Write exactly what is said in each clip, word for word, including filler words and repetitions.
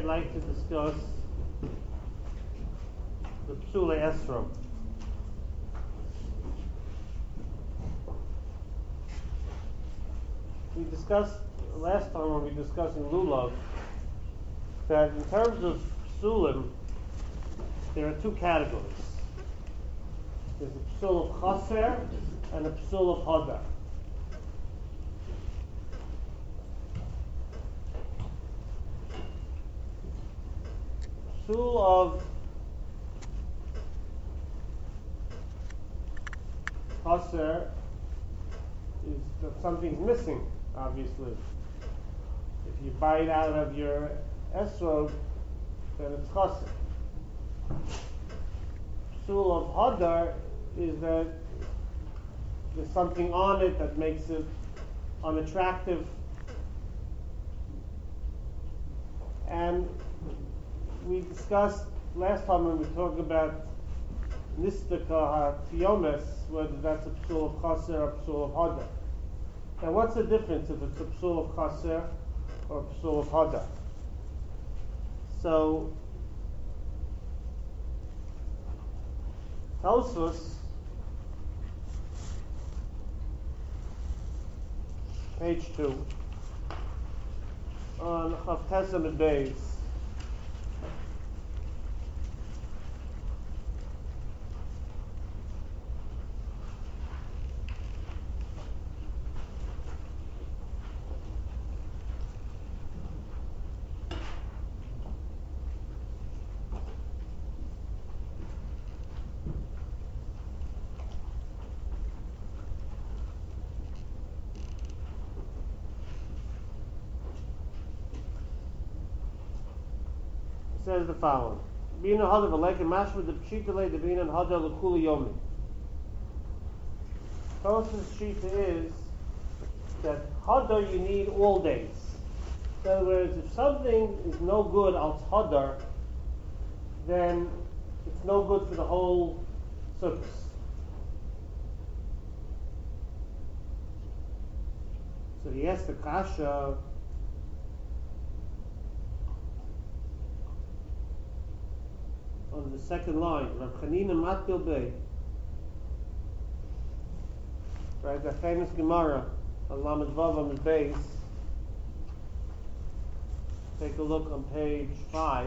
I'd like to discuss the Psula Esrom. We discussed last time when we were discussing Lulav that in terms of Psulim, there are two categories. There's a Psul of Chaser and a Psul of Hadar. Psul of Chaser is that something's missing, obviously. If you bite out of your esrog, then it's Chaser. Psul of Hadar is that there's something on it that makes it unattractive. And we discussed last time when we talked about Nistaka HaTiomes, whether that's a Psul of Chaser or a Psul of Hadar. Now what's the difference if it's a Psul of Chaser or a Psul of Hadar? So, Tosfos page two on Chavtesem and Beis says the following: Bina Hadar v'leika mashma de pshitale de bina Hadar l'kuli yomi. Tosfos shita is that Hadar you need all days. In other words, if something is no good al Hadar, then it's no good for the whole sukkah. So he asked the kasha, on the second line, Rav Chanina Matbil Bey, right, the famous Gemara on Lamed Vav on the base. Take a look on page five.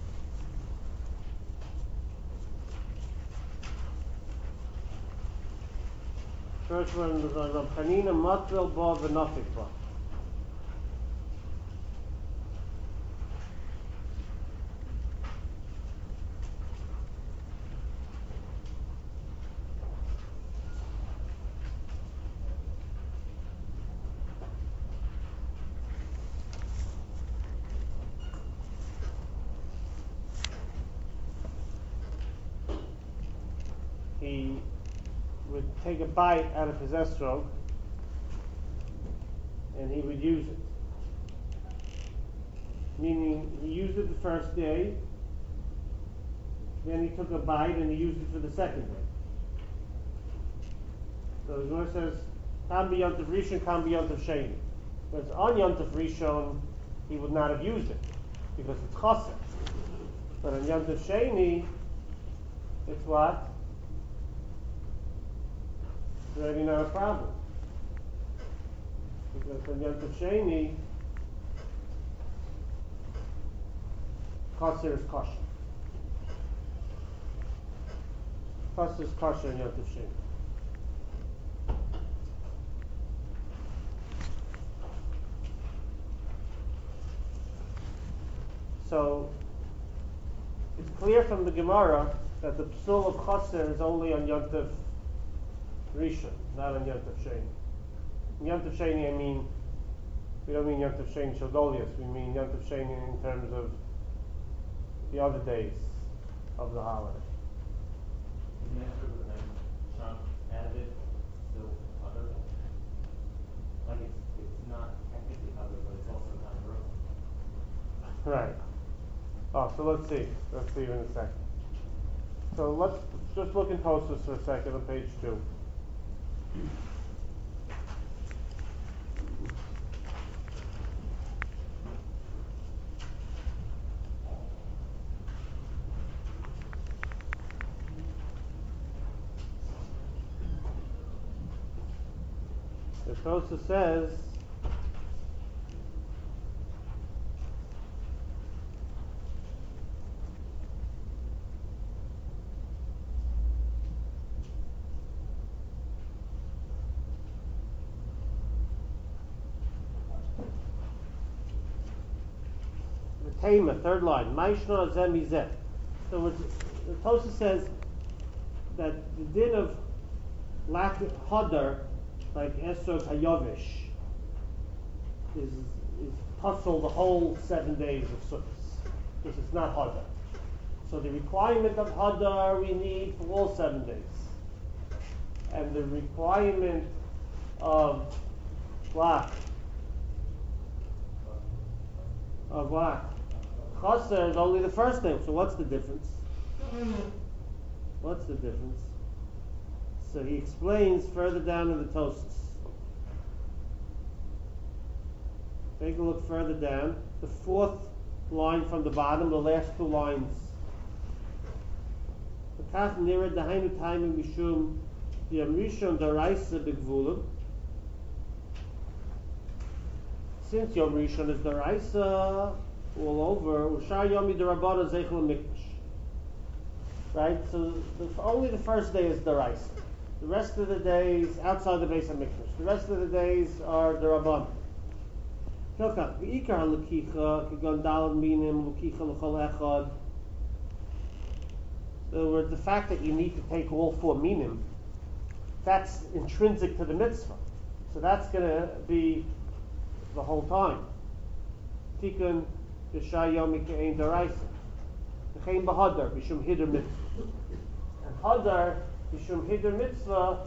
First one was on Rav Chanina Matbil Ba v'Nafik Ba. He would take a bite out of his estrog and he would use it. Meaning he used it the first day, then he took a bite and he used it for the second day. So the Gemara says, Kam bi Yontif Rishon, Kam bi Yontif Sheni. Because on Yontif Rishon, he would not have used it because it's Chaser. But on Yontif Sheni, it's what? It's already not a problem. Because on Yontif Sheni, Chaser is kosher. Chaser is kosher on Yontif Sheni. So it's clear from the Gemara that the Psul of Chaser is only on Yontif Rishon, not on Yontif Sheni. Yontif Sheni, I mean, we don't mean Yontif Sheni Shodolius, we mean Yontif Sheni in terms of the other days of the holiday. The answer with a chunk added still other? Like it's, it's not technically other, but it's also not broken. Right. Oh, so let's see. Let's see in a second. So let's just look in Tosfos for a second on page two. The Tosa says the Tema, third line, Maishna Zemizeh. So it's, the Tosa says that the din of lack of hadar, like Esrog Hayovish, is is puzzle the whole seven days of Sukkot, because it's not hadar. So the requirement of hadar we need for all seven days, and the requirement of what of what chaser is only the first day. So what's the difference? What's the difference? So he explains further down in the Tosas. Take a look further down. The fourth line from the bottom, the last two lines. Since Yom Rishon is Daraisa all over, Ushar Yomi Darabana Zeichel Mikdash. Right? So the, only the first day is Daraisa. The rest of the days outside the base of Mikdash. The rest of the days are Darabana. Hilkach, V'ikar L'kicha, K'gon Dalad Minim, L'kicha L'chol Echad. In other words, the fact that you need to take all four minim, that's intrinsic to the mitzvah. So that's going to be the whole time. Tikkun Yishai Yomi Ke'ein Daraisa. V'chein B'hadar, B'shum Hider Mitzvah. And Hadar, B'shum Hider Mitzvah,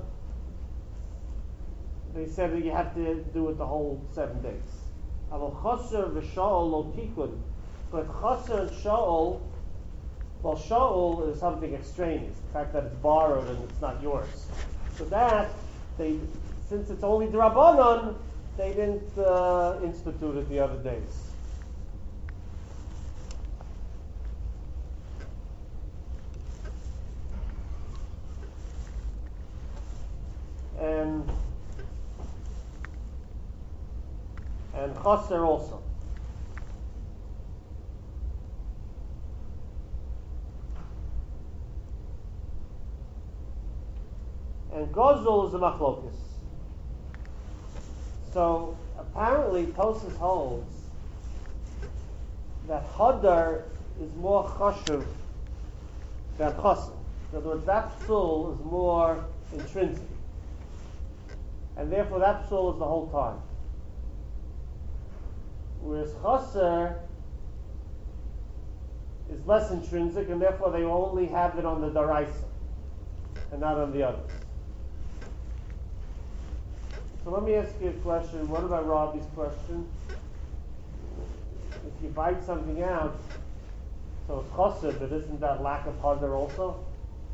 they said that you have to do it the whole seven days. Aval Chaser V'Sha'ol Lo Tikkun. But Chaser and Sha'ol, well, Sha'ol is something extraneous, the fact that it's borrowed and it's not yours. So that, they, since it's only D'Rabbanan, they didn't uh, institute it the other days. And and Chaser also. And Gozul is a machlokus. So apparently Tosas holds that Hadar is more chashuv than Chaser. In other words, that psul is more intrinsic. And therefore that psul is the whole time. Whereas Chaser is less intrinsic, and therefore they only have it on the Daraisa and not on the others. So let me ask you a question. What about Robbie's question? If you bite something out, so it's chaser, but isn't that lack of hadar also?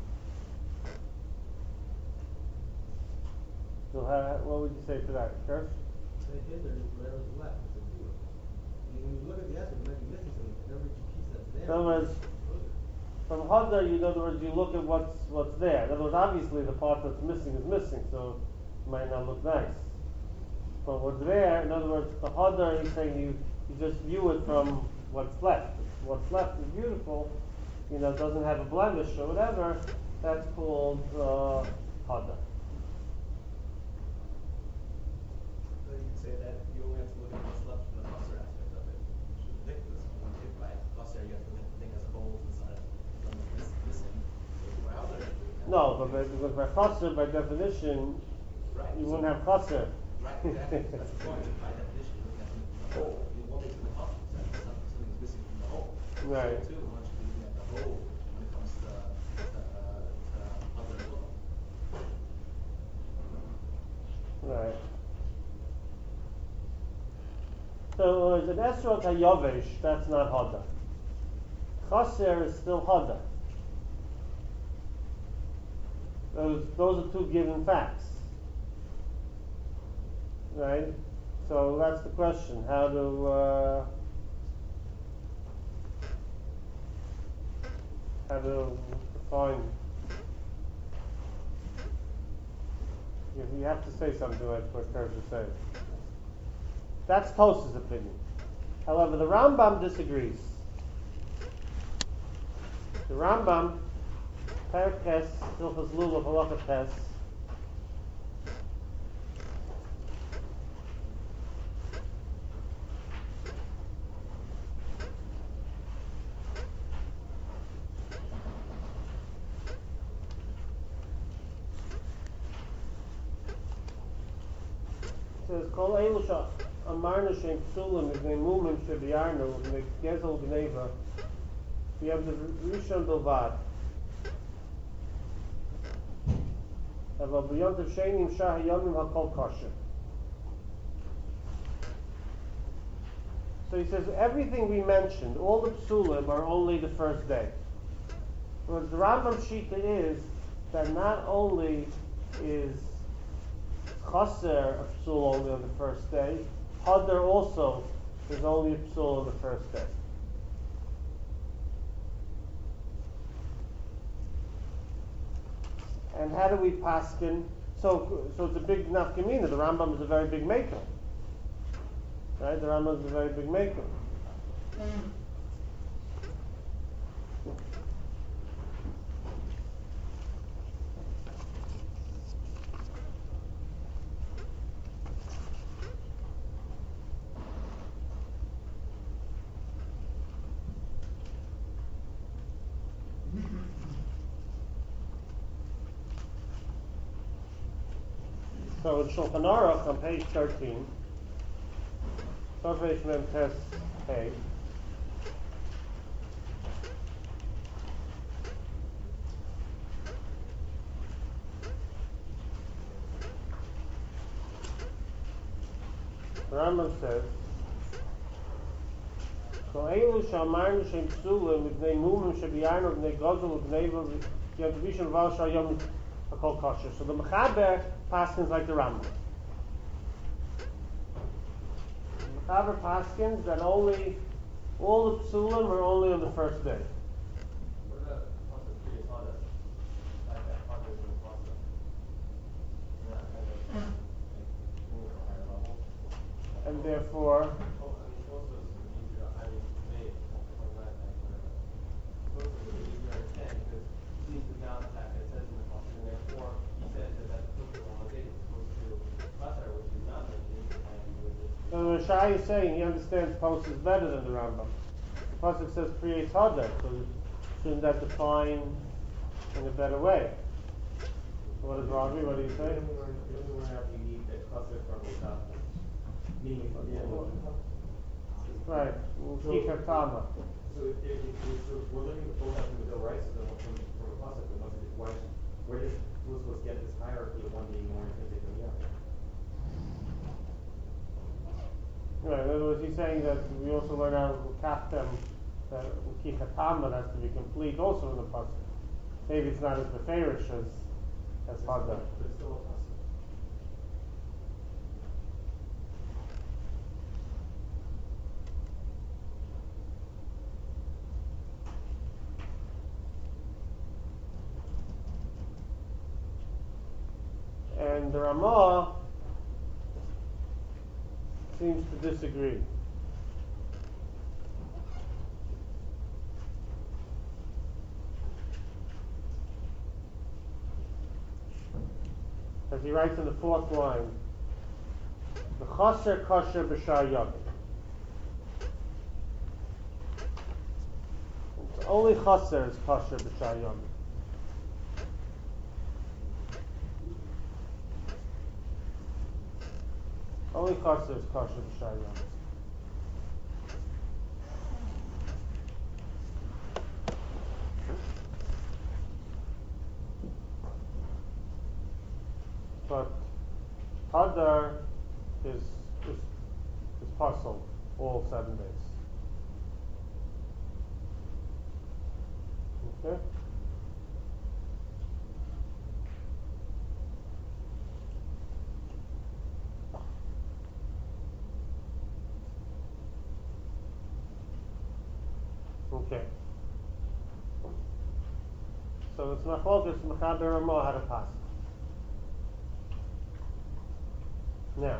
So uh, what would you say to that, Kirsch? They did there, whatever's left, it's a deal. When you look at the answer, you might be missing something, but every piece that's there. In other words, from hadar, in other words, you look at what's what's there. In other words, obviously the part that's missing is missing, so might not look nice. But what's there, in other words, the hadar, he's saying you, you just view it from what's left. What's left is beautiful, you know, doesn't have a blemish or whatever, that's called uh, hadar. So you could say that you only have to look at what's left from the chaser aspect of it, which is ridiculous. When you take by chaser, you have to look at the thing as a whole inside of something missing. So by hadar, No, but by, because by chaser, by definition, right, you so wouldn't have chaser. Right, exactly. That's the point. By definition, looking at the whole, you won't make it the whole. Something is missing from the whole. Right. So too, one should be looking at the whole when it comes to to, uh, to other as well. Right. So as an Esrog HaYovesh, that's not hadar. Chaser is still hadar. Those, those are two given facts. Right? So that's the question. How to uh, how to define You, you have to say something like what Kurz is saying. That's Tos's opinion. However, the Rambam disagrees. The Rambam, Perek Tes, Hilchos Lulav, Halacha Tes, says, Kol Eilu Amarna Shem Psulim Ibnei Mumim Shebiyarnu Ibnei Gezel Gneva B'Yom Rishon Bilvad Aval B'Yom Sheni Shah Hayomim HaKol Kosher. So he says everything we mentioned, all the psulim are only the first day. Whereas the Rambam Shita is that not only is Chaser a psul only on the first day, Hadar also is only a psul on the first day. And how do we paskin? So, so it's a big nafkamina. The Rambam is a very big maker, right? The Rambam is a very big maker. So in Shulchan Aruch on page thirteen, Sofesh Mem Tes Hey, the Rambam says, So Eilu Shamarnu Shem Psulim Ibnei Mumim Shebiyarnu Ibnei Gozel Ibnei Yom Tavishim Val Shayom HaKol Kosher. So the Mechaber paskins like the Rambam. The Mechaber paskins that only all the psulim are only on the first day. What about also Kriya Tada? Like that Tada is in the process. Not kind of like moving to a higher level. And therefore, Oh, I mean, also it's easier, I mean, made, or not, like, whatever. Also it's easier to understand because these is now the fact that it says in the process, and therefore he says that that's supposed to all day, it's supposed to Masar, which is not mentioned, and with this. so the Shai is saying he understands Pos is better than the Rambam. The Pasuk says creates Hadar, so shouldn't that define in a better way? What is Ravi? What do you say? You need the cluster from the top, meaning from the end. Right. Kikatama. So if, if, if, so if we're learning the full half of the bill, right? So then from, from a process, then what's it, why, where does Lusvos get this hierarchy of one being more intrinsic than the other? Right. In other words, he's saying that we also learn out of Kaftem that Kikatama has to be complete also in the Pasuk. Maybe it's not as beferish as as Hadar. But it's still a process. And the Ramah seems to disagree. As he writes in the fourth line, the chaser kosher b'shar yom. Only chaser is kosher b'shar yom. Only chaser is kosher b'shar yom. But Hadar is is is parcel all seven days. Okay? Okay. So it's Machlokes Mechaber Ramah how to pass. Now,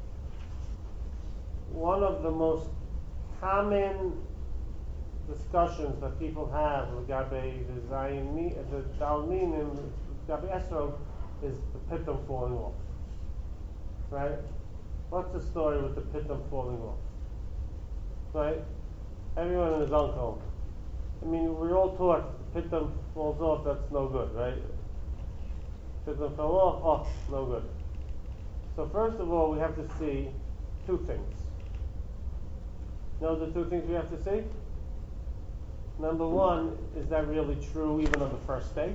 one of the most common discussions that people have regarding the Zayini, the Dalminim, regarding Esrog, is the Pitum falling off. Right? What's the story with the Pitum falling off? Right? Everyone in his uncle. I mean, we're all taught the Pitum falls off, that's no good, right? Pitum fell off, oh, no good. So first of all, we have to see two things. You know the two things we have to see? Number one, is that really true even on the first day?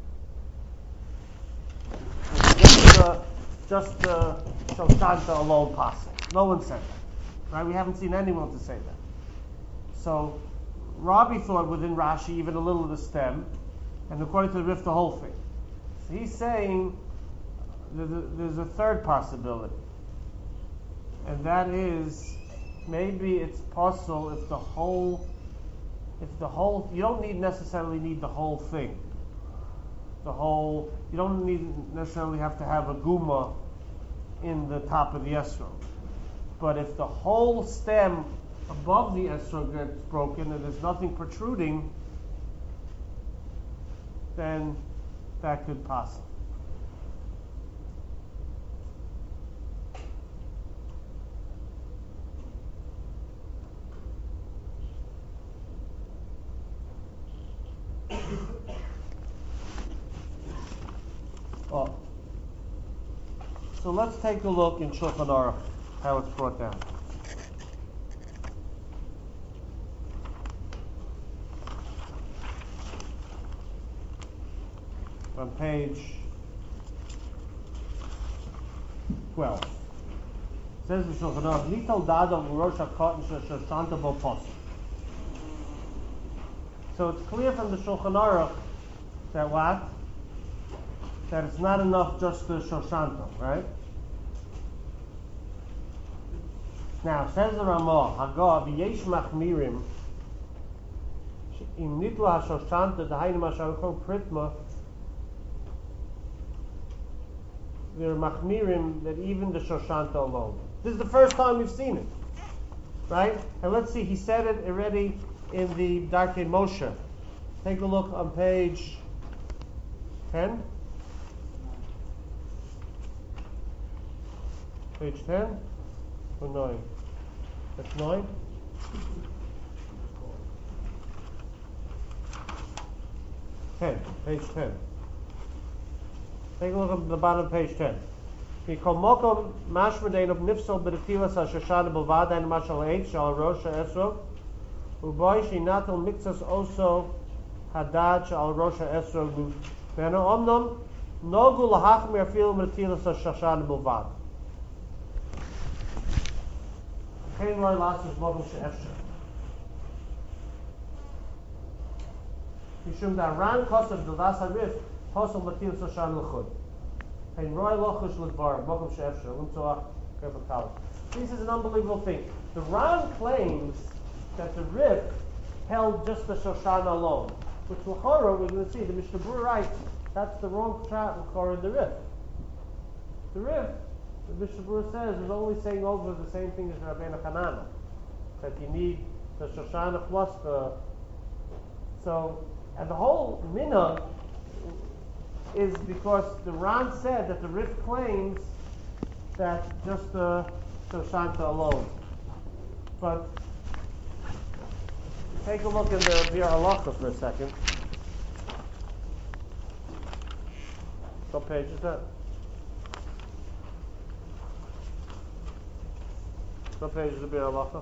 Just the, just the Shoshanta alone possible. No one said that. Right? We haven't seen anyone to say that. So, Rabbi thought within Rashi even a little of the stem, and according to the Rif, the whole thing. So he's saying there's a third possibility, and that is maybe it's possible if the whole, if the whole, you don't need necessarily need the whole thing. The whole, you don't need necessarily have to have a guma in the top of the esrog. But if the whole stem above the esrog gets broken and there's nothing protruding, then that could pass. Oh. So let's take a look in Shulchan Aruch, how it's brought down. On page twelve. It says in Shulchan Aruch, Nital Dadam Rosh HaKotten Shoshanta Bo Posel. So it's clear from the Shulchan Aruch that what? That it's not enough just the Shoshanta, right? Now, says the Ramah, Hagah, V'yesh Machmirim, Im Nitla HaShoshanta, D'hayim HaShalchon Pritma, there are Machmirim that even the Shoshanta alone. This is the first time we've seen it, right? And let's see, he said it already in the Darkei Moshe. Take a look on page ten. Page ten or nine? That's nine? ten, page ten. Take a look at the bottom of page ten. Mikol mokom mashmadein of nifsal b'retilas ha-shoshana b'vada and mashal eight shal rosh ha-esrog u'boy sheinatel mixas oso hadad shal rosh ha-esrog b'ena omnom nogu lahachmir afil b'retilas ha-shoshana b'vada. Kein roy lasses mokum she'efsher. Mishum da ran kosav d'las ha-rif posel b'retilas ha-shoshana l'chud. Kein roy lochush l'dvar mokum she'efsher. Lim toach careful college. This is an unbelievable thing. The Ran claims that the Rif held just the Shoshana alone, which l'chora we're going to see. The Mishnah Berurah writes that's the wrong chat l'chora in the Rif. The Rif, the Mishnah Berurah says, is only saying over the same thing as Rabbeinu Hanana, that you need the Shoshana plus the. So, and the whole minhag is because the Ran said that the Rif claims that just the Shoshanta alone. But take a look in the Biur Halacha for a second. What page is that? What page is the Biur Halacha?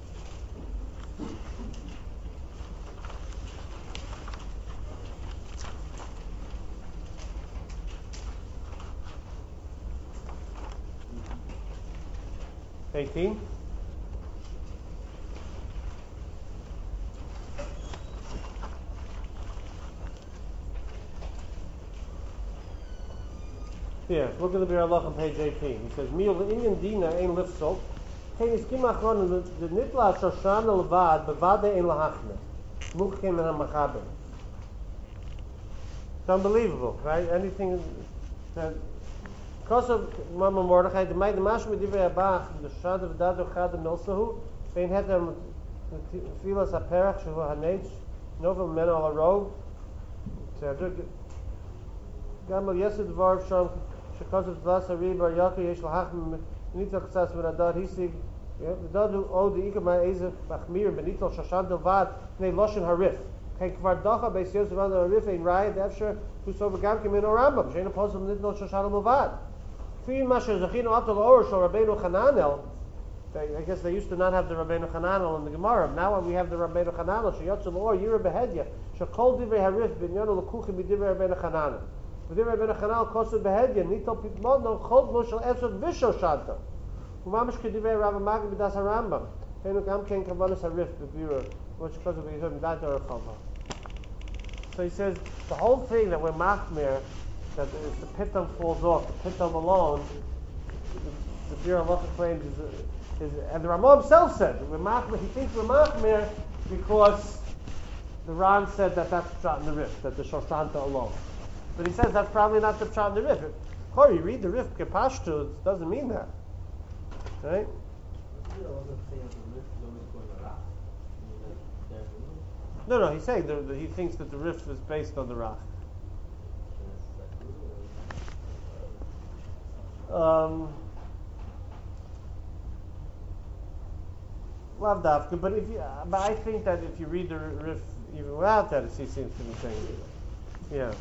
eighteen. Here, look at the Biur Halacha on page eighteen. He says, "Mil inyan dina ein lifsol, kein iskim achron the nitla shoshana levad bevade ein lahachne muchim and hamachaber." It's unbelievable, right? Anything that Kosov Mama Mordechai, the Maid the Mash with Divrei Abach, the Shad of Dad of Chad and Milsahu, Bein Hetem Filas Aperach, Shavu Hanech, Novel Meno Al Rov, Gamal Yesed Varv Sham, Shekosov Vlas Ariba, Yaki Yesh Lahach, Nitzel Ksas Ben Adad, Hisig, the Dad who owed the Ikama Ezef, Bachmir, Benitzel Shashan Delvad, Nei Loshen Harif. Kein Kvar Dacha, Beis Yosef Al Harif, Ein Raya, Defsher, Kusov Gam Kemin Orambam, Shein Apostle Nitzel Shashan Delvad. Fi Masher Zachino Atal Or Shal Rabbeinu Chananel. I guess they used to not have the Rabbeinu Chananel in the Gemara. Now when we have the Rabbeinu Chananel, Sheyotzel Or Yira Behedya, Shekol Divrei Harif Binyanu Lekuchim B'Divrei Rabbeinu Chananel. B'Divrei Rabbeinu Chananel Kosu Behedya Nitol Pitmodno Chol Moshel Esot Visho Shanta. Umamish Kedivrei Rav Magid B'Das Harambam. Heinu Gam Ken Kavanas Harif B'Bira, which Kosu B'Yizot M'Dat Or Chava. So he says the whole thing that we're machmir, that if the pitam falls off, the pitam alone, the, the Bira Halacha claims is. Is, and the Ramah himself said that we're machmir, he thinks we're machmir because the Ran said that that's pshat in the Rif, that the Shoshanta alone. But he says that's probably not the pshat in the Rif. Or you read the Rif kepashtu, it doesn't mean that, right? No, no, he's saying that he thinks that the Rif is based on the Rach. Um. Lav dafka, but if you, uh, but I think that if you read the Rif even without that, he seems to be saying it. Yeah.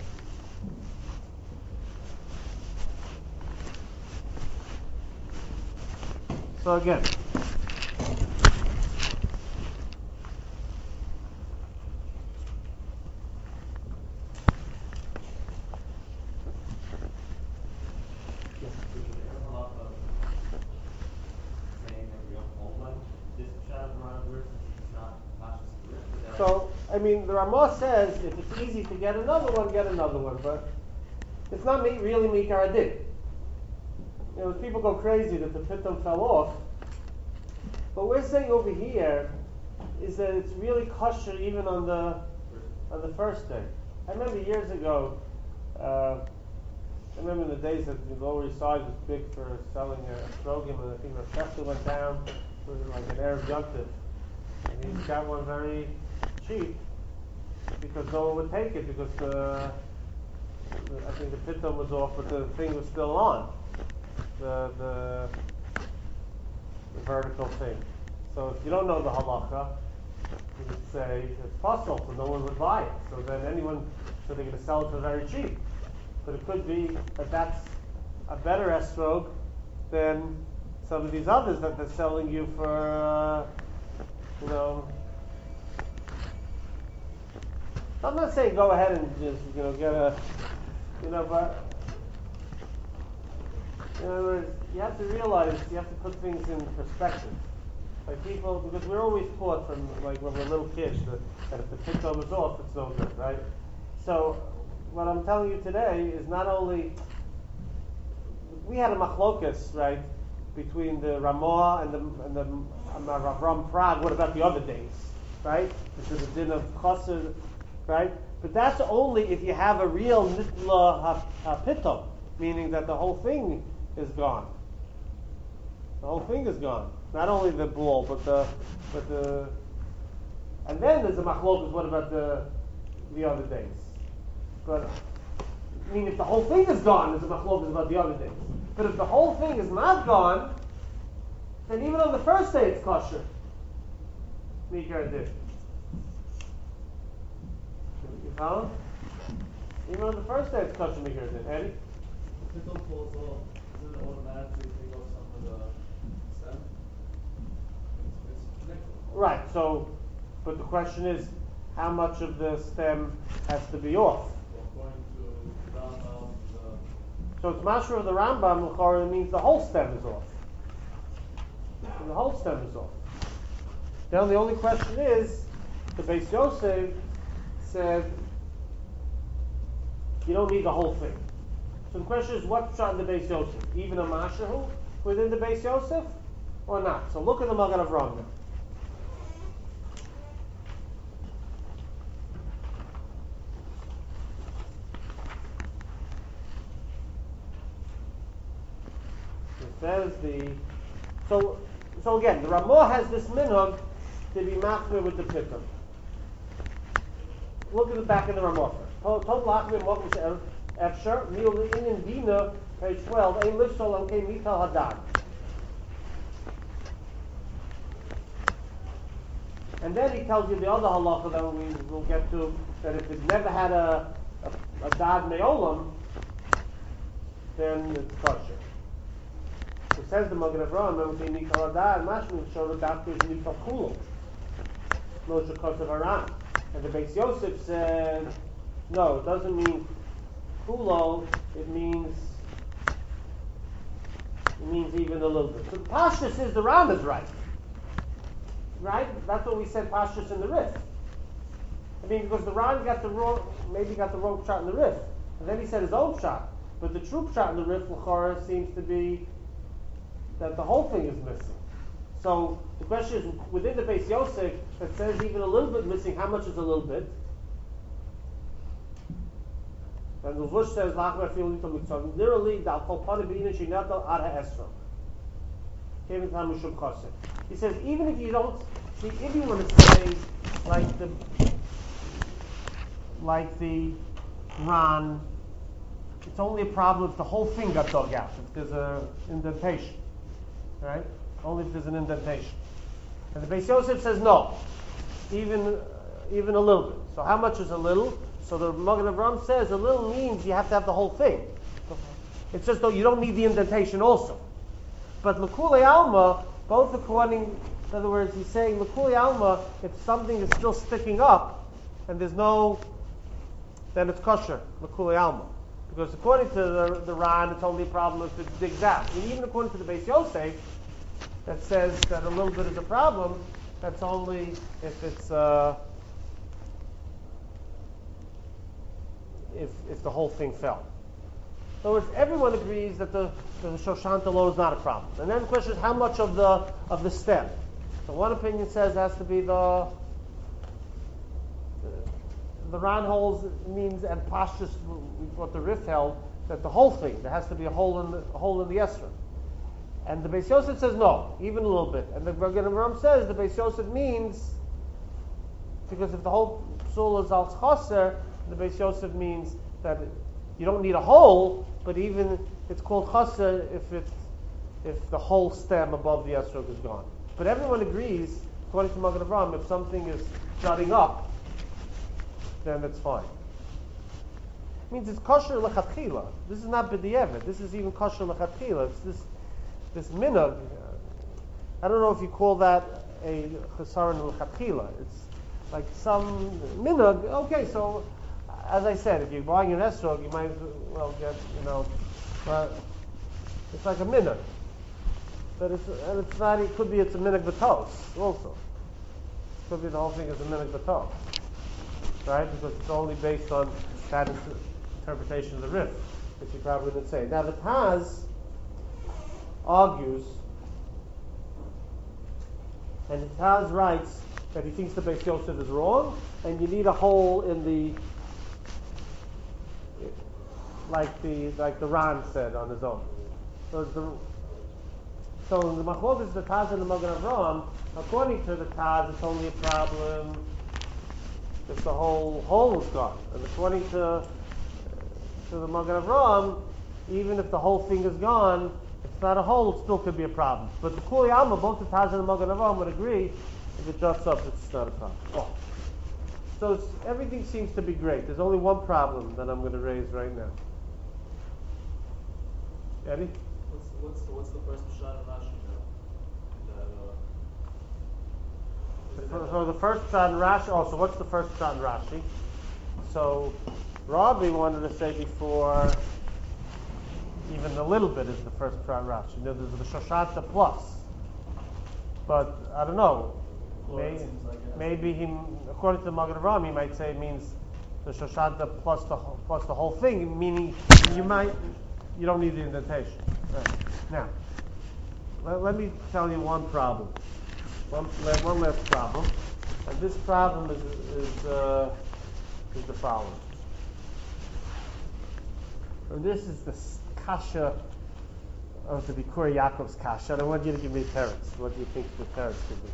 So again, so, I mean, the Ramah says if it's easy to get another one, get another one, but it's not me, really Mikar Adin. You know, people go crazy that the pitum fell off, but we're saying over here is that it's really kosher even on the on the first day. I remember years ago, uh, I remember in the days that the Lower East Side was big for selling a program, and I think the Shefter went down, it was like an Arab Yontif, and he got one very cheap because no one would take it because the, the I think the pitum was off, but the thing was still on, the the, the vertical thing. So if you don't know the halacha, you would say it's possible, so no one would buy it. So then anyone, so they're going to sell it for very cheap. But it could be that that's a better esrog than some of these others that they're selling you for, uh, you know. I'm not saying go ahead and just, you know, get a, you know, but in other words, you have to realize, you have to put things in perspective. Like people, because we're always taught from, like when we're little kids, that, that if the pitum is off, it's no good, right? So, what I'm telling you today is not only, we had a machlokas, right, between the Ramah and the, and the um, Ram Prague, what about the other days, right? This is a din of chassid, right? But that's only if you have a real nitla ha-pitum, meaning that the whole thing is gone. The whole thing is gone. Not only the ball, but the, but the, and then there's a machlokas, what about the, the other days? But, I mean, if the whole thing is gone, there's a machlokas about the other days. But if the whole thing is not gone, then even on the first day it's kosher. Mikar did. You follow? Even on the first day it's kosher, Mikar did. Eddie? If it falls off, does it automatically take off some of the stem? It's, it's connected. Right, so, but the question is, how much of the stem has to be off? According to Rambam, the So it's mashra of the Rambam, l'chara, means the whole stem is off. And the whole stem is off. Now the only question is, the Beis Yosef said, you don't need the whole thing. So the question is, what's shot in the Beis Yosef? Even a mashrahu within the Beis Yosef, or not? So look at the Magen Avraham now. Says the so so again the Ramah has this minhag to be machmir with the pikum. Look at the back of the Ramah first. Total lachmir mokum efshar mil in dina page twelve ein lifsol am kei mital hadad. And then he tells you the other halacha that we will get to, that if it's never had a a, a dad me'olam, then it's kosher. So says the Magen Avraham, when we say Nikal Adar, Mashmin show the doctor is Nikal Kulo. No Shekos of Haran. And the Beis Yosef said, no, it doesn't mean Kulo, it means it means even a little bit. So the Pashtus is the Ram is right. Right? That's what we said Pashtus in the Rif. I mean, because the Ram got the wrong, maybe got the wrong shot in the Rif. And then he said his own shot. But the true shot in the Rif, L'chora, seems to be that the whole thing is missing. So the question is, within the Beis Yosef, that says even a little bit missing, how much is a little bit? And the Vush says, Lachmer feel little mitzvah. Literally, dal kol pari b'ina shenatal ad ha'esra. Kevin Tamushum Kosef. He says, even if you don't, see, if you want to say, like the, like the Ran, it's only a problem if the whole thing got dug out, if there's an indentation, right? Only if there's an indentation. And the Beis Yosef says no, even uh, even a little bit. So how much is a little? So the Magen Avraham says a little means you have to have the whole thing. It's just though you don't need the indentation also. But L'kulei Alma, both according, in other words, he's saying L'kulei Alma, if something is still sticking up and there's no, then it's kosher, L'kulei Alma. Because according to the, the Ran, it's only a problem if it digs out. And even according to the Beis Yosef, that says that a little bit is a problem, that's only if it's uh, if if the whole thing fell. In other words, everyone agrees that the, the Shoshanta law is not a problem. And then the question is how much of the of the stem. So one opinion says it has to be the the Ran holds means and Pashtus what the Rif held that the whole thing there has to be a hole in the a hole in the Esra. And the Beis Yosef says no, even a little bit. And the Magen Avraham says the Beis Yosef means because if the whole psul is al chaser, the Beis Yosef means that you don't need a hole, but even it's called chaser if it's if the whole stem above the esrog is gone. But everyone agrees, according to Magen Avraham, if something is jutting up, then it's fine. It means it's kosher lechatchila. This is not b'di'evet. This is even kosher lechatchila. It's this this minhag. I don't know if you call that a chesaron lechatchila. It's like some minhag. Okay, so as I said, if you're buying an esrog, you might as well get, you know, but it's like a minhag. But it's and it's not. It could be it's a minhag b'tos also. It could be the whole thing is a minhag b'tos, right? Because it's only based on that inter- interpretation of the Rif, which you probably didn't say. Now the Taz argues, and the Taz writes that he thinks the Beis Yosef is wrong, and you need a hole in the, like the like the Ran said on his own. So the so in the Machlokes, the Taz and the Magen Avraham, according to the Taz, it's only a problem if the whole hole is gone, and according to to the Magen Avraham, even if the whole thing is gone, it's not a hole, it still could be a problem. But the Kuli Alma, both the Taz and the Magen Avraham would agree, if it juts up, it's not a problem. Oh. So it's, everything seems to be great. There's only one problem that I'm going to raise right now. Eddie? What's, what's, what's the first shot of Rashi now? That, uh, So, so the first shot in Rashi, oh, so what's the first shot in Rashi? So Rabbi wanted to say before, even a little bit is the first shot in Rashi. You know, there's the Shoshanta plus. But I don't know. Well, May, it seems like it maybe he, according to the Magen Avraham, he might say it means the Shoshanta plus the plus the whole thing, meaning you might you don't need the indentation. Right. Now, let, let me tell you one problem. One, one last problem, and this problem is is, uh, is the following. And this is the kasha Oh, to be Kuri Yaakov's kasha. I want you to give me parents. What do you think the parents could be?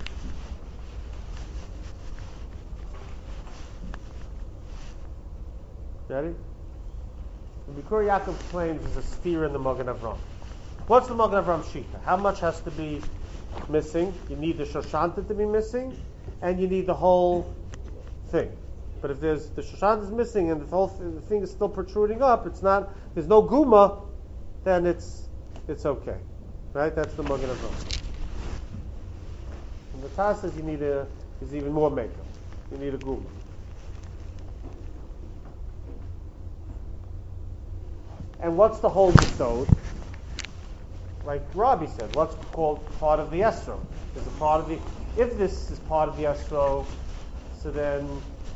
Ready? The Bikur Yaakov claims is a steer in the Magen Avram. What's the Magen Avram Shita? How much has to be missing? You need the Shoshanta to be missing, and you need the whole thing. But if there's the Shoshanta is missing and the whole th- the thing is still protruding up, it's not. There's no guma, then it's it's okay, right? That's the Magen Avram. And the Taz says you need a is even more makeup. You need a guma. And what's the whole yesod? Like Rabbi said, what's called part of the esrog? Is a part of the. If this is part of the esrog, so then,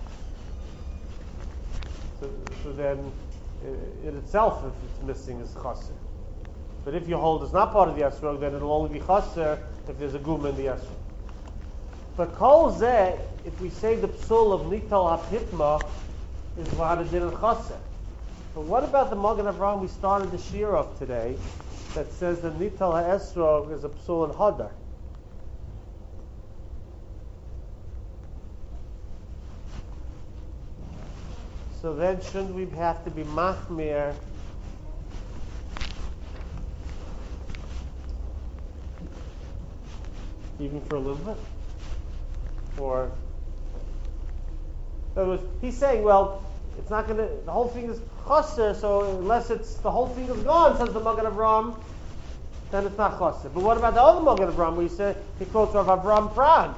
so, so then, it, it itself, if it's missing, is chaser. But if you hold it's not part of the esrog, then it'll only be chaser if there's a guma in the esrog. But kol zeh, if we say the psul of nital hapitma, is v'hadadin and chaser. But what about the Magen Avram we started the shir of today that says that Nital HaEsrog is a psul and hadar? So then shouldn't we have to be machmir even for a little bit? Or, in other words, he's saying, well, it's not going to, the whole thing is chaser, so unless it's, the whole thing is gone, says the Magen Avram, then it's not chaser. But what about the other Magen Avram, where he said, he quotes Rav Avram Prague?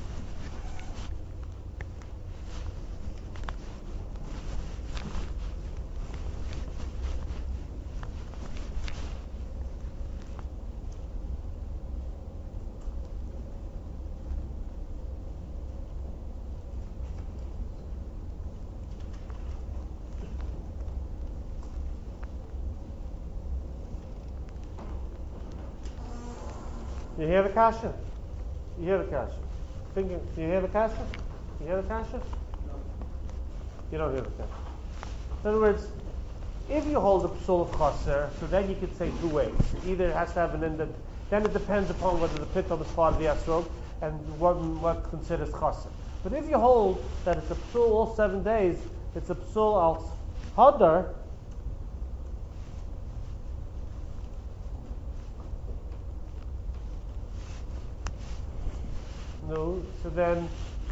You hear the kasha? You hear the kasha? Thinking, you hear the kasha? You hear the kasha? No. You don't hear the kasha. In other words, if you hold a psul of chaser, so then you could say two ways. Either it has to have an end, then it depends upon whether the pitom is part of the esrog and what what considers chaser. But if you hold that it's a psul all seven days, it's a psul al hadar. No, so then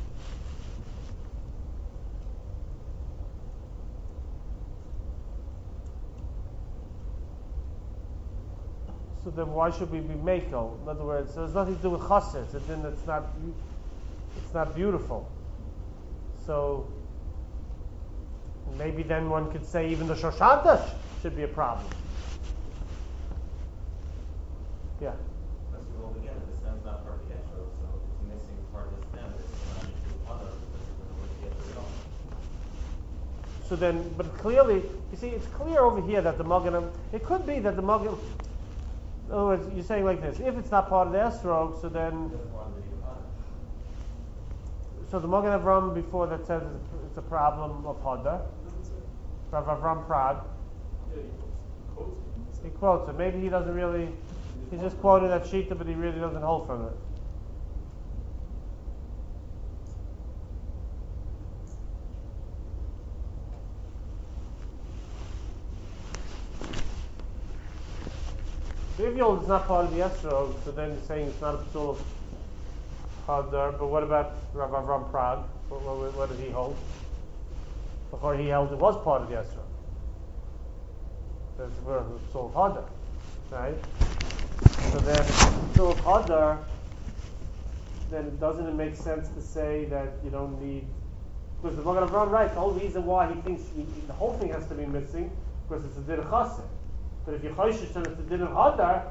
so then why should we be mako? In other words, there's nothing to do with chaser. So then it's not it's not beautiful. So maybe then one could say even the shoshanta should be a problem. Yeah. First of all, again, the stem's not part of the esrog, so it's missing part of the stem. It's not into other because it's going to get rid of. So then, but clearly, you see, it's clear over here that the Magen, it could be that the Magen, in other words, you're saying like this, if it's not part of the esrog, so then, so the Magen Avram before that says it's a problem of Hadar, Rav Avram Prague, Yeah, he quotes it. he quotes it, maybe he doesn't really, he's just quoting that Shita, but he really doesn't hold from it. If Yol is not part of the esrog, so then you're saying it's not a psul of hadar. But what about Rav Avram Prague? What, what, what did he hold? Before he held it was part of the esrog. That's a psul of hadar, right? So then, if it's a psul of hadar, then doesn't it make sense to say that you don't need? Because the Magen Avram writes the whole reason why he thinks you, the whole thing has to be missing because it's a din chaser. But if you're choishish and it's a din of hadar,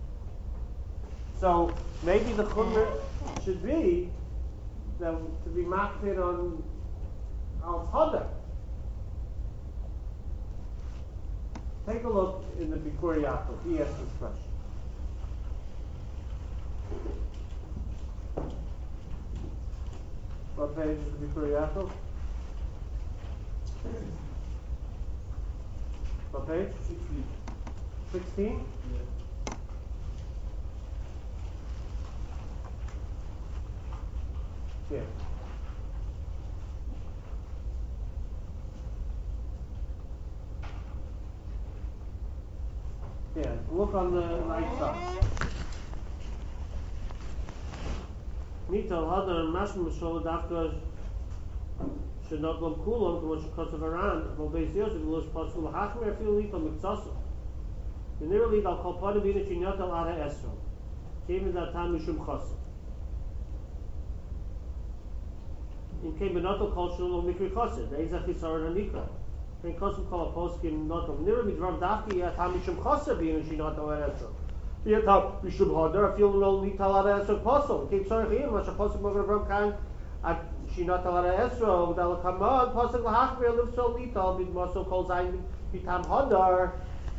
so maybe the chumrah should be that to be makpid on al hadar. Take a look in the Bikur Yaakov. He asked this question. What page is the Bikur Yaakov? What page? Sixteen. Sixteen. Yeah. Yeah. Yeah, look on the right side. Mital hadar mashma mishol dafka shenot lom kulon k'mo shekotzav aran v'ol beis yosef v'lo shpasul hachmer afil lital mikzaso. V'nir lid al kol panim b'ina shinyot al ara esro. Kevin datam mishum chasa. In came benotel kol shelo mikri chasa. Deizach yisaron anikra. Then kosum kol aposkim notel. V'nir midrav dafki yatam mishum chasa b'ina shinyot al ara esro. Yatam mishum hadar afil lo lital ara esro pasol. Keep sorry here. Masha pasol mogen avram kan at shinot al ara esro. V'dal kamad pasol lahachmer liv so lital b'masol kol zayin b'tam hadar.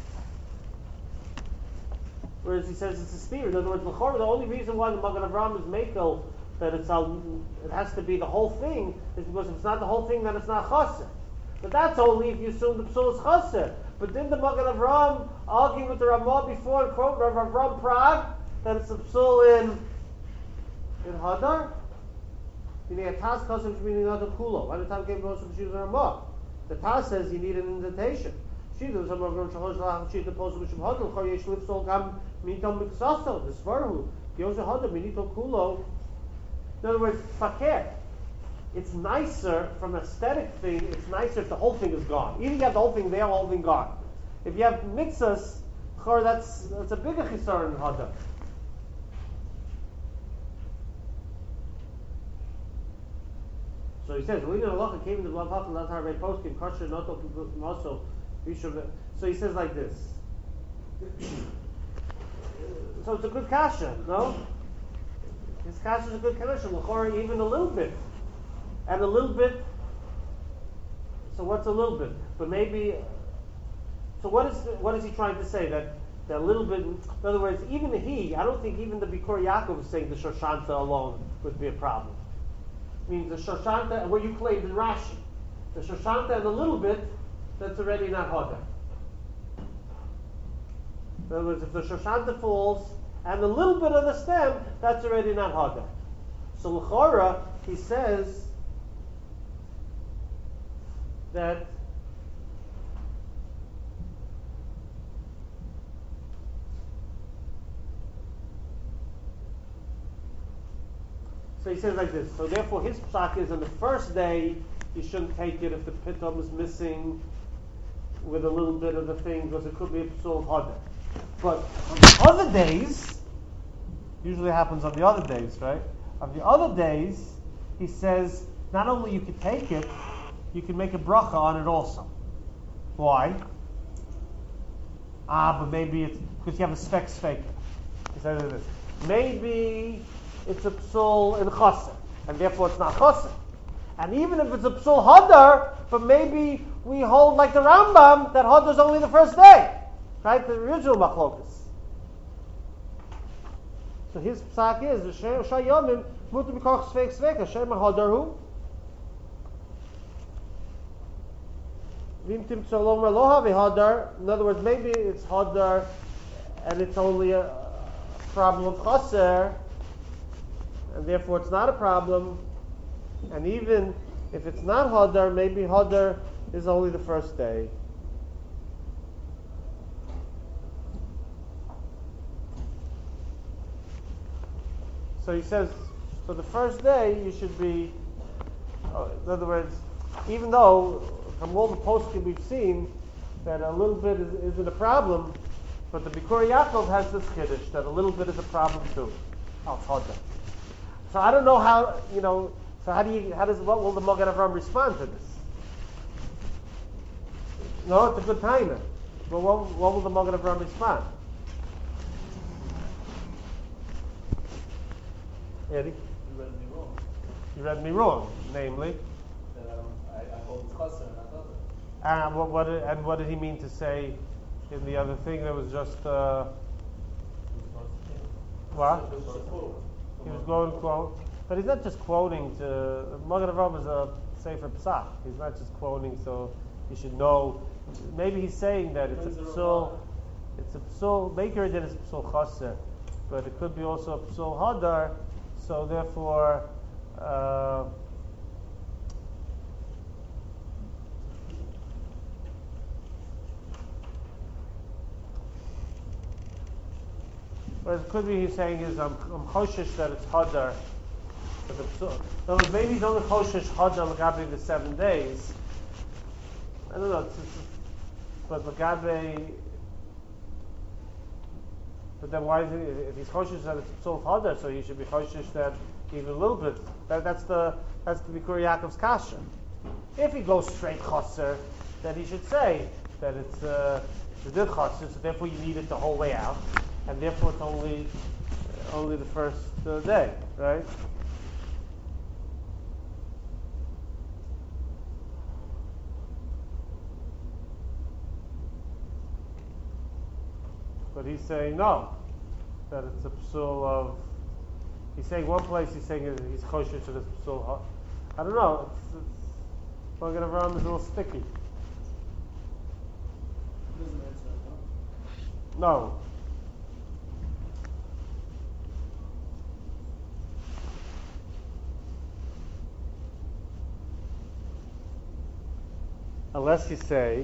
Whereas he says it's a spear. In other words, the only reason why the Magen Avraham is makel that it's al, it has to be the whole thing is because if it's not the whole thing, then it's not chaser. But that's only if you assume the psul is chaser. But didn't the Magen Avraham argue with the Ramah before and quote Rav Avram Prague that it's a psul in in Hadar? You need a tas chaser which means another kulo. By the time came to the Ramah, the tas says you need an indentation. She does some of them shalosh lach she the post which hadal chor yesh liv sol gam mitom miksaso the svarhu yoza hadal minito kulo. In other words, fakir. It's nicer from an aesthetic thing. It's nicer if the whole thing is gone. Even if you have the whole thing there, the whole thing gone. If you have mitzvahs, chor that's that's a bigger chisar in hadal. So he says, "We know Allah came in the blood hafel that's how they post in kosher not also." So he says like this. So it's a good kasha, no? His kasha is a good kasha, l'chora even a little bit, and a little bit. So what's a little bit? But maybe. So what is what is he trying to say? That that a little bit. In other words, even he, I don't think even the Bikor Yaakov is saying the Shoshanta alone would be a problem. It means the Shoshanta, what you claimed in Rashi, the Shoshanta and a little bit. That's already not hadar. In other words, if the shoshanta falls and a little bit of the stem, that's already not hadar. So l'chora, he says that so he says like this. So therefore, his psak is on the first day you shouldn't take it if the pitom is missing with a little bit of the thing, because it could be a psul hadar. But on the other days, usually happens on the other days, right? On the other days, he says not only you can take it, you can make a bracha on it also. Why? Ah, but maybe it's because you have a spek spek. He says this. Maybe it's a psul in chaser, and therefore it's not chaser. And even if it's a psul hadar, but maybe we hold like the Rambam that hadar is only the first day, right? The original machlokas. So his psak is the shayomim mutu b'koch sveik sveik Hashem hadar hu. V'imtim tzolom lo havi hadar. In other words, maybe it's hadar and it's only a problem of chaser, and therefore it's not a problem. And even if it's not hadar, maybe hadar is only the first day. So he says, so the first day you should be, uh, in other words, even though from all the poskim we've seen that a little bit is, isn't a problem, but the Bikor Yaakov has this kiddush that a little bit is a problem too. Al hadar. So I don't know how, you know, so how do you, how does, what will the Magen Avraham respond to this? No, it's a good timer. But what, what will the Magen Avraham respond? Eddie? You read me wrong. You read me wrong, namely. That um, I, I hold it's chaser and not other. And what, what, did- and what did he mean to say in the other thing that was just, uh, what? It was a quote. He was going to quote. But he's not just quoting to, Magen Avraham is a Sefer Psach. He's not just quoting so you should know. Maybe he's saying that it's a psul, it's a psul, Baker did it's psul chaser, but it could be also a psul hadar, so therefore Uh, What it could be he's saying is I'm I'm choshish that it's hadar. But the psul. No, maybe he's only choshish hadar l'gabe the seven days. I don't know. It's, it's, but l'gabe. But then why is he, if he's choshish that it's psul hadar, so he should be choshish that even a little bit. That, that's the that's the Bikur Yaakov's kasha. If he goes straight chaser, then he should say that it's uh, the did chaser, so therefore you need it the whole way out. And therefore it's only uh, only the first uh, day, right? But he's saying no, that it's a psul of. He's saying one place. He's saying he's chosher to this psul. I don't know. It's, it's Magen Avraham is a little sticky. Doesn't answer that one. No. Unless you say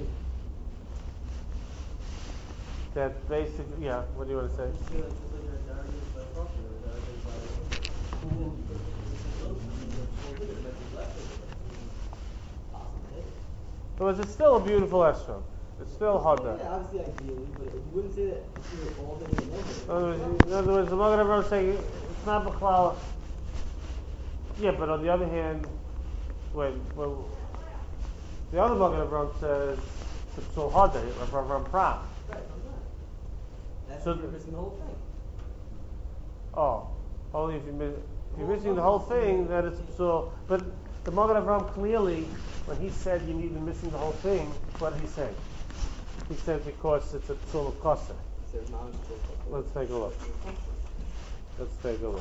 that basically, yeah, what do you want to say? Just feel like it's like a direct is by property, or a direct is by and then you put it in the notes, and then it's all good, but it's left with it, that's possible. But it's still a beautiful esrog. It's still hard there. Yeah, obviously ideally, but you wouldn't say that if you were all day in the In other words, in other words, the Magen Avraham is saying it's not b'chlal. Yeah, but on the other hand, when when the other Magen Avraham says it's so hard there, Rav Avraham Pram. Right, I'm not. That's So so you're the- missing the whole thing. Oh, only if you miss, if you're missing the whole thing, then it's so. But the Magen Avraham clearly, when he said you need to missing the whole thing, what did he say? He said because it's a psul of koser. It says non-split. Let's take a look. Let's take a look.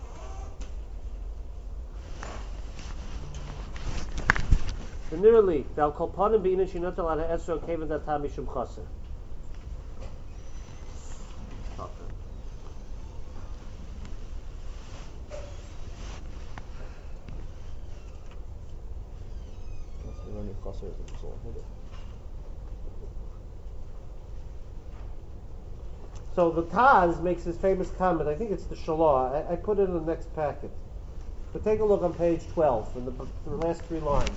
Nearly, thou kolpanim be'inin shinotel ala esro kevan datam mishum chaser. So the Taz makes his famous comment. I think it's the Shalah. I, I put it in the next packet. But take a look on page twelve, in the, the last three lines.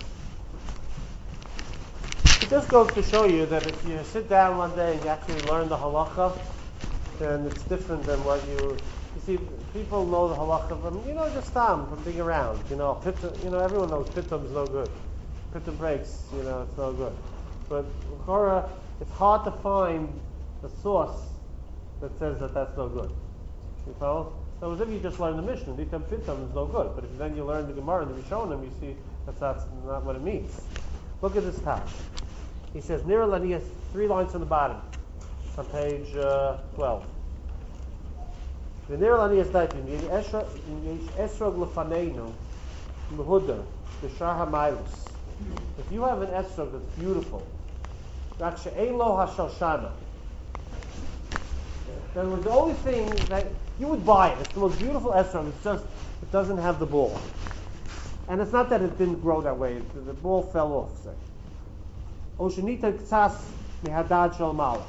It just goes to show you that if you sit down one day and you actually learn the halacha, then it's different than what you. You see, people know the halacha from you know just time from being around. You know, pitta, you know everyone knows pitta is no good. Pitta breaks, you know, it's no good. But l'chora, it's hard to find the source that says that that's no good. You follow? So as if you just learn the Mishnah, Ditam Pitam is no good. But if then you learn the Gemara and the Rishonim, you see that's not, not what it means. Look at this Tash. He says, Nira Laniyas, three lines from the bottom, on page uh, twelve. The Nira Laniyas Daitin, Esrog Lefaneinu, Mehuda, Bishar HaMailus. If you have an esrog that's beautiful, Raksha Lo HaShoshana, then the only thing that you would buy it, it's the most beautiful esrog, it's just, it doesn't have the ball. And it's not that it didn't grow that way, the, the ball fell off, say. Oshanita Ktsas Mihadad Shal Mala.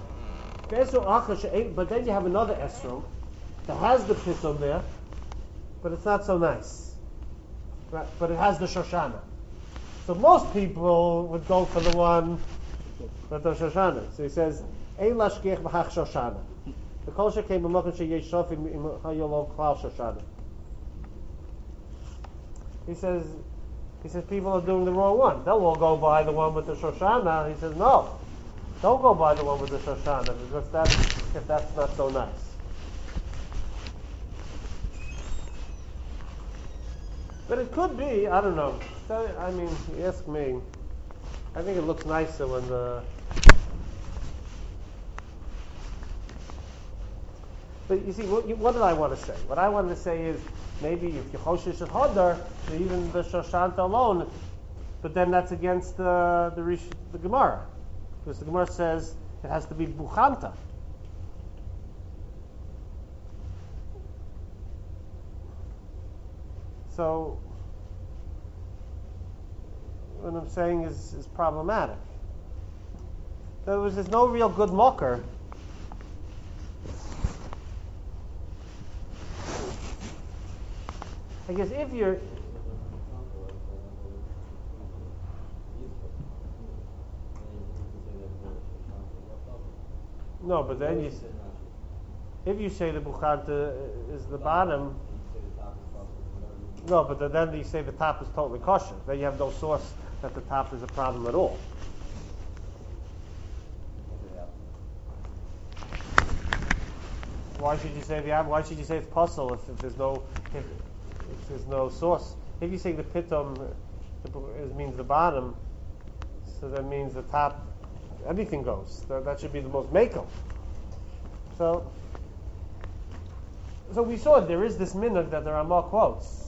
But then you have another esrog that has the pitum there, but it's not so nice. Right? But it has the Shoshana. So most people would go for the one with the Shoshana. So he says, Ein lashkech b'hach Shoshana. The kosher came b'mokhan sheyesh shof im hayolov klal Shoshana. He says, he says people are doing the wrong one. They'll all go by the one with the Shoshana. He says, no, don't go by the one with the Shoshana because that's if that's not so nice. But it could be, I don't know. I mean, you ask me, I think it looks nicer when the... But you see, what, what did I want to say? What I wanted to say is, maybe if you choshesh at Hodar, even the Shoshanta alone, but then that's against the, the, Rish, the Gemara. Because the Gemara says it has to be Buchanta. so what I'm saying is, is problematic. In other words, there's no real good mocker. I guess if you're no, but then you, if you say the bukhanta is the bottom, no, but then you say the top is totally kosher. Then you have no source that the top is a problem at all. Why should you say the why should you say it's puzzle if, if there's no if, if there's no source? If you say the pitom is, means the bottom, so that means the top, anything goes. That, that should be the most makel. So, so we saw there is this minhag that the Ramah quotes.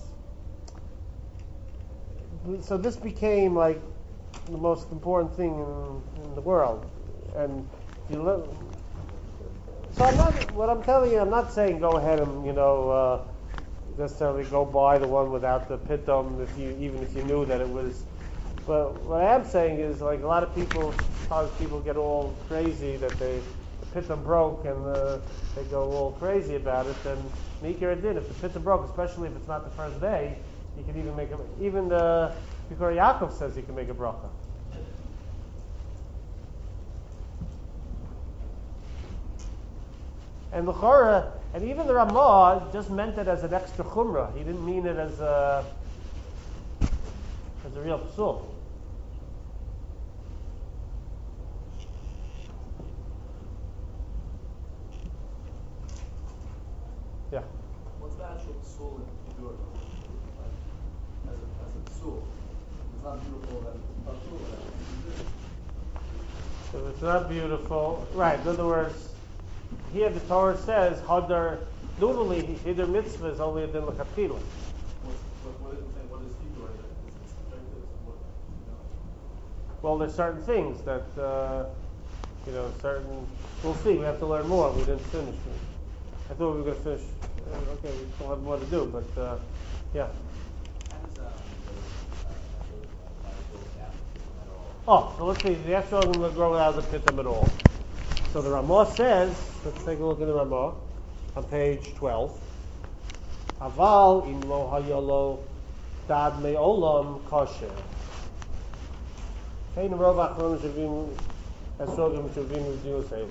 So this became like the most important thing in, in the world, and you look. So I'm not. What I'm telling you, I'm not saying go ahead and you know uh, necessarily go buy the one without the pitom if you even if you knew that it was. But what I am saying is like a lot of people, sometimes people get all crazy that they the pitom broke and uh, they go all crazy about it. And mikra din, if the pitom broke, especially if it's not the first day, you can even make a even the Bikor Yaakov says you can make a bracha. And the Chora, and even the Ramah just meant it as an extra chumrah. He didn't mean it as a as a real psul. Yeah. What's the actual psul in Kippur? Like, as a, as a psul. It's not beautiful, then it's not psul, then it's So it's not beautiful. Right, in other words, here the Torah says, Hadar, normally Hidr mitzvah is only a din l'chatchila. What's, what, what is it saying? What is he doing? Is it subjective? What, you know? Well, there's certain things that, uh, you know, certain, we'll see, we have to learn more. We didn't finish. I thought we were going to finish. Uh, okay, we still have more to do, but, uh, yeah. Oh, so let's see, the Yeshua is going to grow without the pitum at all. So the Ramah says, let's take a look at the Ramah on page twelve. Aval im lo hayolo dad me'olam kosher. Kein rov achron shavim esrogim shavim v'diu seila.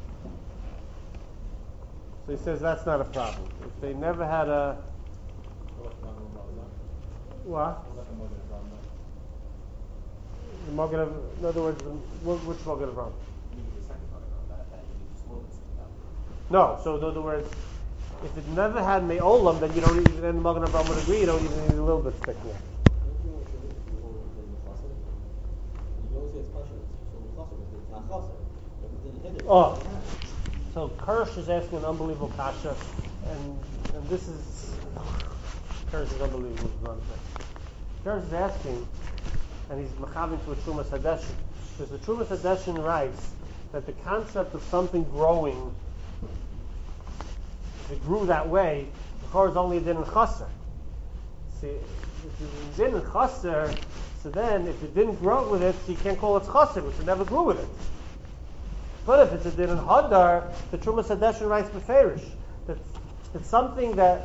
So he says that's not a problem. If they never had a... What? The Magen of, in other words, which Magen of Ram? No, so in other words, if it never had me'olam, then you don't even, then the Magen of Ram would agree, you don't even need a little bit thicker. Oh, so Kirsch is asking an unbelievable kasha, and and this is, Kirsch is unbelievable. Kirsch is asking, and he's machavim to a Trumas Hadeshin, because the Trumas Hadeshin writes that the concept of something growing, if it grew that way, the Chor is only a din in chaser. See, if it's a din in chaser, so then if it didn't grow with it, so you can't call it chaser, which it never grew with it. But if it's a din in hadar, the Trumas Hadeshin writes beferish that it's something that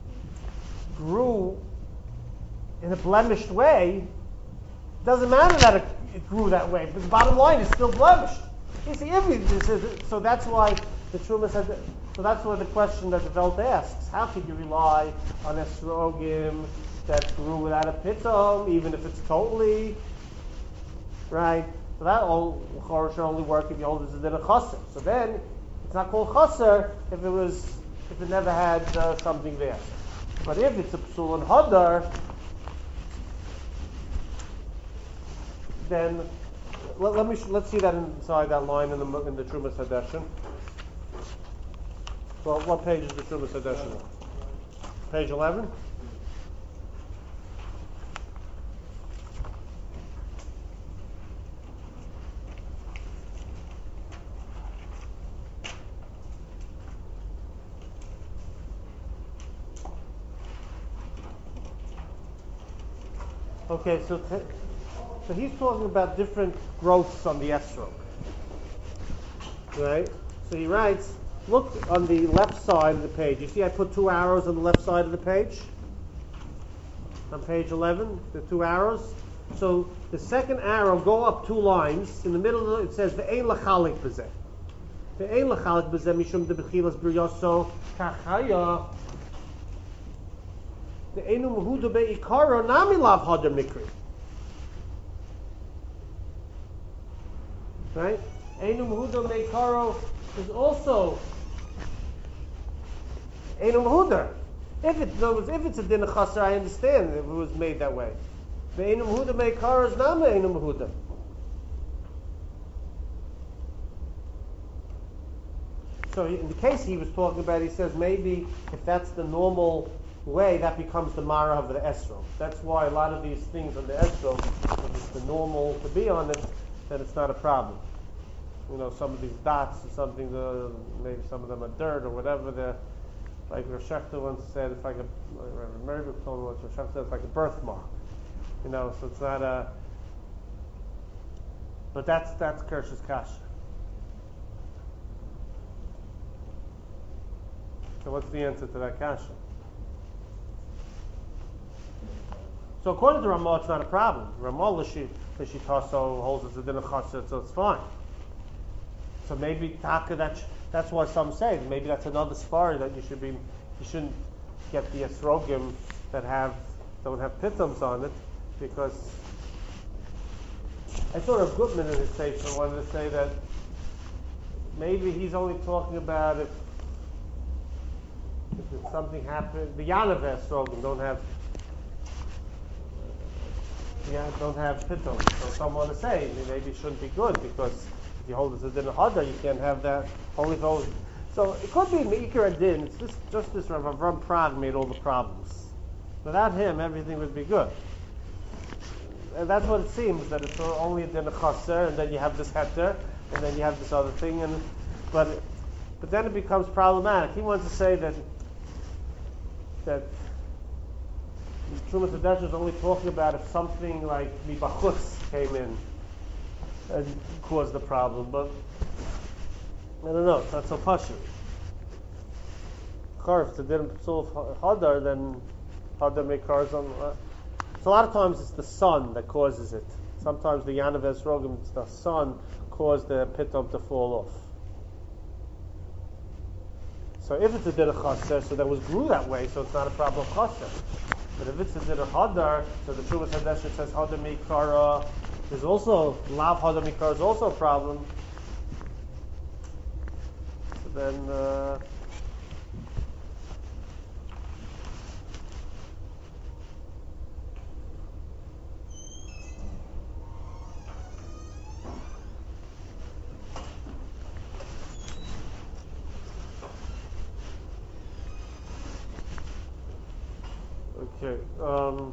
grew in a blemished way. Doesn't matter that it, it grew that way, but the bottom line is still blemished. You see, if we, this is, so that's why the Trumas had. So that's why the question that the Velt asks: how could you rely on esrogim that grew without a pitom, even if it's totally right? So that all should only work if you hold this as a chaser. So then it's not called chaser if it was if it never had uh, something there. But if it's a psul and hadar, then let, let me sh- let's see that inside that line in the in the Trumas Hadeshin. Well, what page is the Trumas Hadeshin? Page eleven. Okay, so so he's talking about different growths on the esrog, right? So he writes, look on the left side of the page. You see I put two arrows on the left side of the page? On page eleven, the two arrows. So the second arrow, go up two lines. In the middle of it, it says, Ve'ein lachalik b'zeh. Ve'ein lachalik b'zeh mishum debechilas b'ryoso kachaya. Ve'einu mehuda be'ikaro nami lav hadar mikri. Right? Einu mehuda be'ikaro is also Einu mehuda. If it, if it's a din chasar, I understand if it was made that way. Ve'einu mehuda be'ikaro is not ve'einu mehuda. So in the case he was talking about, he says maybe if that's the normal way, that becomes the mara of the esrog. That's why a lot of these things on the esrog, if it's the normal to be on it, then it's not a problem. You know, some of these dots or something, uh, maybe some of them are dirt or whatever. They're like Rosh Hashanah once said, it's like a, Mary told me once, Rosh Hashanah said it's like a birthmark. You know, so it's not a, but that's, that's Kirsch's kasha. So what's the answer to that kasha? So according to Ramah, it's not a problem. Ramah l'shitaso holds as a din of chassid, so it's fine. So maybe taka, that's that's why some say maybe that's another svar that you should be, you shouldn't get the esrogim that have don't have pitums on it, because I saw Rav Gutman in his sefer wanted to say that maybe he's only talking about if if something happened. The Yanav esrogim don't have yeah don't have pitums. So some want to say maybe it shouldn't be good because if you hold it as a din hadar, you can't have that holy vote. So it could be meikar and din. It's just just this Rav Avram Prague made all the problems. Without him, everything would be good. And that's what it seems, that it's only a din of chaser, and then you have this heter, and then you have this other thing, and but but then it becomes problematic. He wants to say that that Trumas Hadesh is only talking about if something like mibachutz came in and caused the problem, but I don't know, it's not so pashut. If it's a din of hadar, then hadar make cars on. Uh, so a lot of times it's the sun that causes it. Sometimes the Yanav esrogim, it's the sun caused the pitom to fall off. So if it's a din of chaser, so that was grew that way, so it's not a problem of chaser. But if it's a din of hadar, so the Trumas Hadesh says hadar mikara. There's also lav hadar mikara is also a problem. So then. Uh, Okay. Um,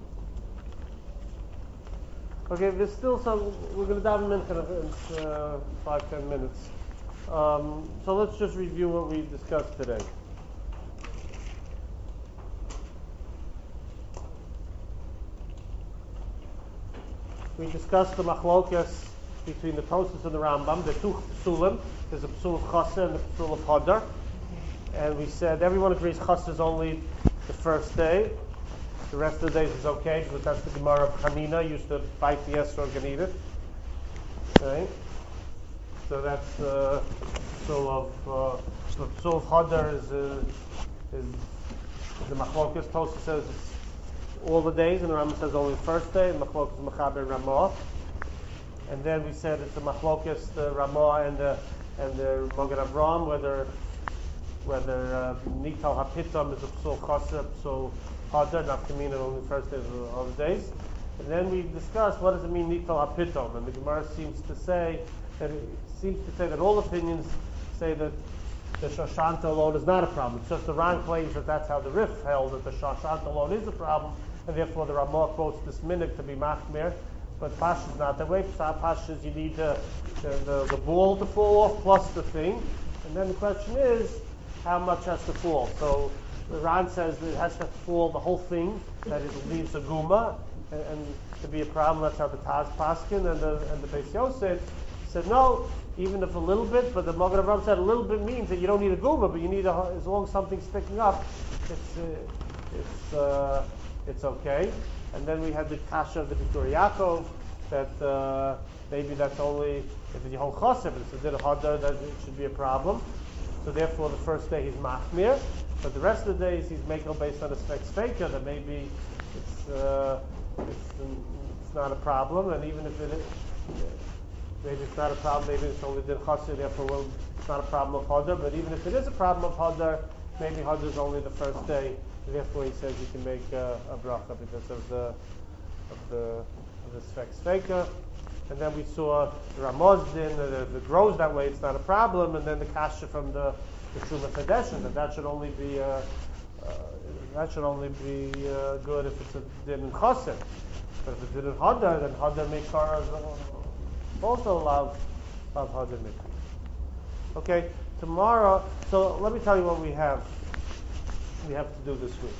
okay. There's still some. We're going to dive in in uh, five ten minutes. Um, so let's just review what we discussed today. We discussed the machlokas between the Tosfos and the Rambam. The two psulim. There's a psul of chaser and the psul of hadar. And we said everyone agrees chaser is only the first day. The rest of the days is okay because that's the Gemara of Hanina used to bite the esrog and eat it. Okay, so that's uh, so of uh, so, so of hadar is uh, is the machlokas. Tosfos says it's all the days, and the Rambam says only the first day. And machlokas mechaber Ramah, and then we said it's the machlokas the Ramah and the and the Mogen Avram whether whether nital uh, hapitam is a psul chaser, psul hadar, not to mean it only the first day of the other days. And then we discussed what does it mean nital hapitam, and the Gemara seems to say that it seems to say that all opinions say that the shashanta alone is not a problem. It's just the Ran claims that that's how the Rif held, that the shashanta alone is a problem, and therefore the Ramah quotes this minhag to be machmir. But Pash is not that way. Pash is you need the, the, the, the ball to fall off plus the thing, and then the question is how much has to fall. So the Ran says that it has to fall the whole thing, that it leaves a guma, and, and to be a problem. That's how the Taz Paskin and the and the Beis Yosef said no, even if a little bit. But the Magen Avraham said a little bit means that you don't need a guma, but you need a, as long as something's sticking up, it's uh, it's uh, it's okay. And then we had the kasha of the Bikur Yaakov that uh, maybe that's only if it's Yehol Chosev, but it's a din of Hadar, that it should be a problem. So therefore, the first day he's machmir, but the rest of the days he's makel based on a spek faker that maybe it's uh, it's, it's not a problem, and even if it is, maybe it's not a problem, maybe it's only din chassid, therefore well, it's not a problem of hadar. But even if it is a problem of hadar, maybe hadar is only the first day. Therefore, he says you can make uh, a bracha because of the of the of the spek faker. And then we saw the Ramaz din, uh, if it grows that way, it's not a problem. And then the kasha from the the Truma Chadeshin, that that should only be uh, uh, that should only be uh, good if it's a din in Chassid. But if it's din in Hadar, then Hadar Mekar is also allowed of Hadar Mekar. Okay, tomorrow. So let me tell you what we have. We have to do this week.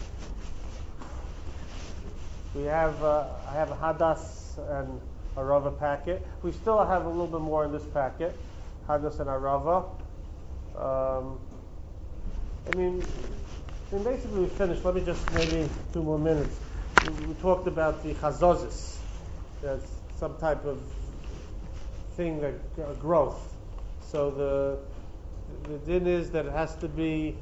We have uh, I have a Hadas and a Rava packet. We still have a little bit more in this packet, Hadas and Arava. Um, I mean, I mean, basically we finished. Let me just maybe two more minutes. We, we talked about the chazozis. That's some type of thing that uh, growth. So the the din is that it has to be.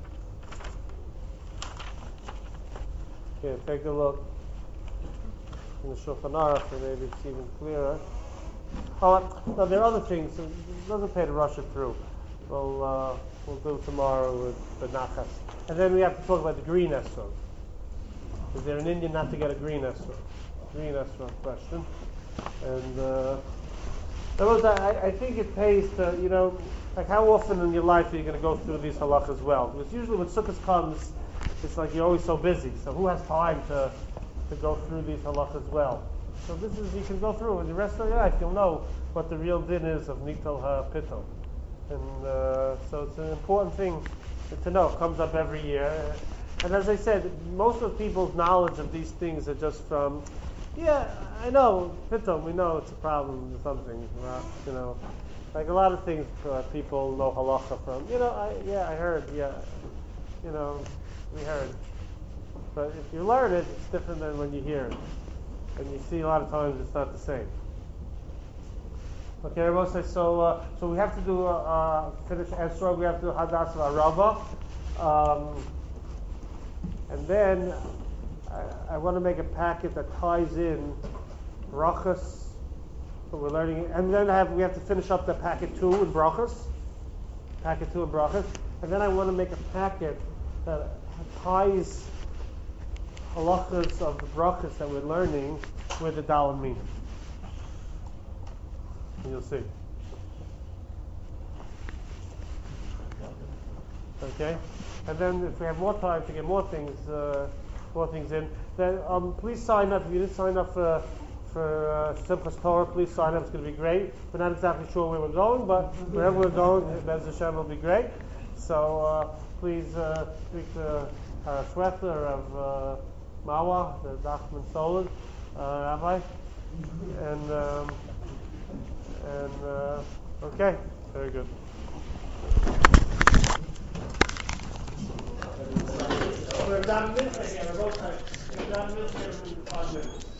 Okay, take a look in the Shulchan Aruch, and maybe it's even clearer. Oh, no, there are other things. So it doesn't pay to rush it through. We'll uh, we'll do tomorrow with the nachas, and then we have to talk about the green esrog. Is there an Indian not to get a green esrog? Green esrog question. And uh, those, I, I think it pays to, you know, like how often in your life are you going to go through these halachas as well? Because usually when Sukkot comes, it's like you're always so busy. So who has time to to go through these halachas as well? So this is, you can go through, and the rest of your life you'll know what the real din is of Nitol HaPitol. And uh, so it's an important thing to know. It comes up every year. And as I said, most of people's knowledge of these things are just from, yeah, I know, Pitol, we know it's a problem or something. Uh, you know, like a lot of things uh, people know halacha from. You know, I, yeah, I heard, yeah, you know, we heard. But if you learn it, it's different than when you hear it. And you see a lot of times it's not the same. Okay, everyone says, so uh, so we have to do, uh, uh, finish Esrog, we have to do Hadas V'Arava. Um, and then I, I want to make a packet that ties in Brachas. So we're learning, and then I have, we have to finish up the packet two in Brachas. Packet two in Brachas. And then I want to make a packet that ties halachas of the brachas that we're learning with the Dalam Minim. You'll see. Okay, and then if we have more time to get more things, uh, more things in, then um, please sign up. If you didn't sign up for for uh, Simchas Torah, please sign up. It's going to be great. We're not exactly sure where we're going, but wherever we're going, Bez Hashem will be great. So uh, please uh, speak to Hara Schwefler of uh, Mawa, the Nachman Solon, uh, Rabbi, and um, and uh, okay, very good. We're done this again. We're both. We're done this in five minutes.